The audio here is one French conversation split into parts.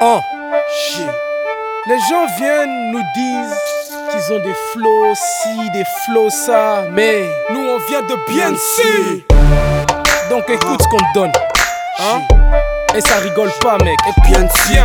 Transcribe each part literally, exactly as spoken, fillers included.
Oh, shit. Les gens viennent nous disent qu'ils ont des flows ci, des flows ça, mais nous on vient de B N C. Donc écoute ce qu'on te donne, hein? Et ça rigole pas, mec. Et puis viens.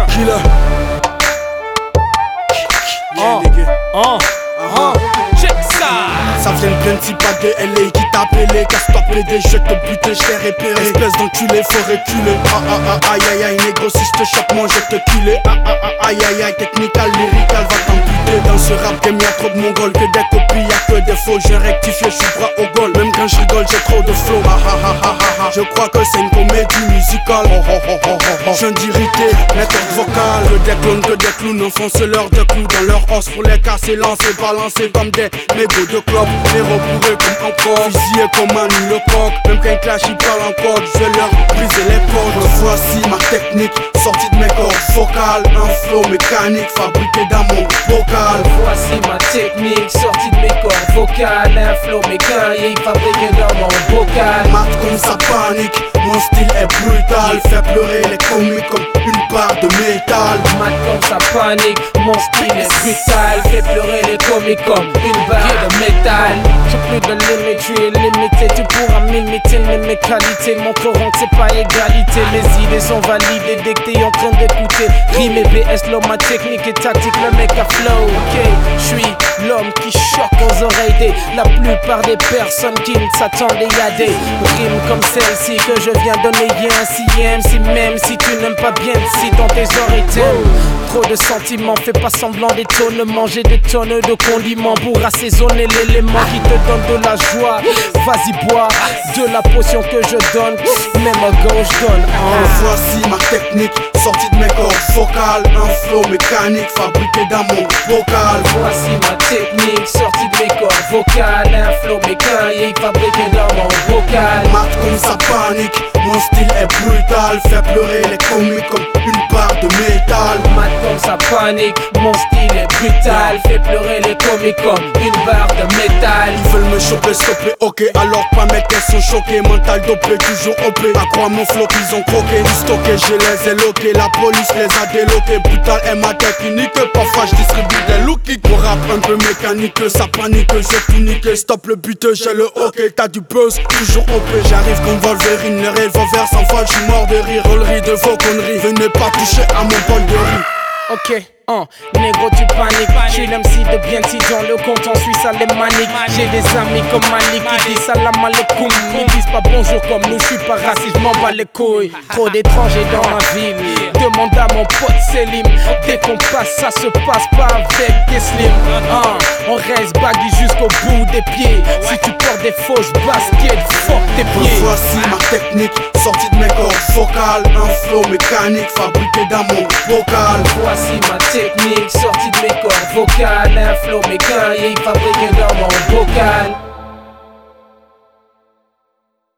Oh, oh, oh, check ça. Ça vient de plein de types de L A qui t'appelaient, casse-toi pédé, je te buter, je t'ai repéré. Espèce d'enculé, faut reculer. Ah ah ah, aïe aïe aïe, négro, si je te chope, moi je te culé. Ah ah ah, aïe aïe aïe, technical, lyrical, va t'amputer. Dans ce rap game, y'a trop de mongols, que des copies, y'a que des faux. J'ai rectifié, je suis bras au goal. Même quand je rigole, j'ai trop de flow. Ah ah ah ah ah, je crois que c'est une comédie musicale. Oh oh oh oh oh, je d'irrité, méthode vocale. Que des clones, que des clowns, enfonce leurs deux coups dans leur os pour les casser, lancer, balancer comme des mégots de club. Héros bourrés comme encore, fusillés comme Manu le coq. Même quand clash ils parlent encore, je vais leur briser les cordes. Voici ma technique, sortie de mes cordes vocales. Un flow mécanique fabriqué dans mon vocal. Voici ma technique, sortie de mes cordes vocales. Un flow mécanique fabriqué dans mon vocal. Mat comme ça panique, mon style est brutal. Fait pleurer les comiques comme une barre de métal. Mat comme ça panique, mon style est brutal. Fait pleurer les comiques comme une barre de métal. J'ai plus de limite, tu es limité. Tu pourras m'imiter, mais mes qualités montreront que c'est pas égalité. Mes idées sont validées dès que t'es en train d'écouter. Rime et B S, l'homme, ma technique et tactique, le mec à flow. Ok, je suis l'homme qui choque aux oreilles des la plupart des personnes qui ne s'attendaient. Y'a des rimes comme celle-ci que je viens donner. Y'a un si M si même si tu n'aimes pas bien si dans tes oreilles t'aimes. Trop de sentiments, fais pas semblant d'étonnement. J'ai des tonnes de condiments pour assaisonner l'élément qui te donne de la joie. Vas-y bois de la potion que je donne. Même à gauche donne hein. Voici ma technique, sortie de mes cordes vocales. Un flow mécanique fabriqué dans mon vocal. Voici ma technique, sortie de mes cordes vocales. Un flow mécanique fabriqué dans mon vocal. Mat comme ça panique, mon style est brutal. Fait pleurer les comiques comme une barre de métal. Mat comme ça panique, mon style est brutal. Fait pleurer les comiques comme une barre de métal. Ils veulent me choper, stopper, ok. Alors pas mes têtes sont choqués. Mental dopé, toujours O P. À croire mon flow qu'ils ont croqué. Stocké, je les ai loqués. La police les a déloqués. Brutal est ma technique. Parfois je distribue des lookies. Mon rap un peu mécanique, ça panique. J'ai tout niqué, stop le but, j'ai le hockey. T'as du buzz, toujours O P. J'arrive comme Wolverine. Le revolver sans folle, j'suis mort de rire. Rollerie de vos conneries. Venez pas toucher à mon bol de riz. Ok, hein, négro tu paniques. J'suis l'M C de B N C dans le compte en Suisse à les maniques. J'ai des amis comme Malik qui disent salam alaikum. Ils disent pas bonjour comme nous, j'suis pas raciste, j'm'en bats les couilles. Trop d'étrangers dans ma ville, demande à mon pote Selim. Dès qu'on passe, ça se passe pas avec des slims. Hein, on reste baggy jusqu'au bout des pieds. Si tu portes des fausses baskets, fuck tes pieds. Voici ma technique, sortie de mes cordes vocales. Un flow mécanique fabriqué dans mon vocal. Voici ma technique, sortie de mes cordes vocales. Un flow mécanique fabriqué dans mon vocal.